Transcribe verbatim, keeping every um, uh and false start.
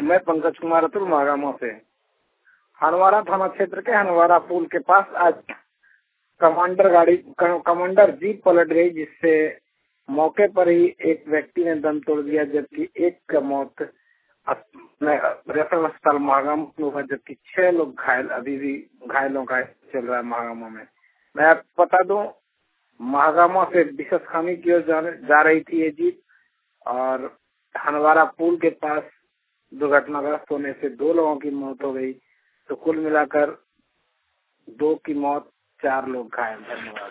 मैं पंकज कुमार अतुल महागामा से। हनवारा थाना क्षेत्र के हनवारा पुल के पास आज कमांडर गाड़ी कमांडर जीप पलट गई, जिससे मौके पर ही एक व्यक्ति ने दम तोड़ दिया, जबकि एक का मौत रेफरल अस्पताल महागामा में हुआ, जबकि छह लोग घायल अभी भी घायलों का चल रहा है महागामा में। मैं आपको बता दूं, महागामा से विशेष खानी की ओर जा रही थी ये जीप और हनवारा पुल के पास दुर्घटनाग्रस्त होने से दो लोगों की मौत हो गई। तो कुल मिलाकर दो की मौत, चार लोग घायल। धन्यवाद।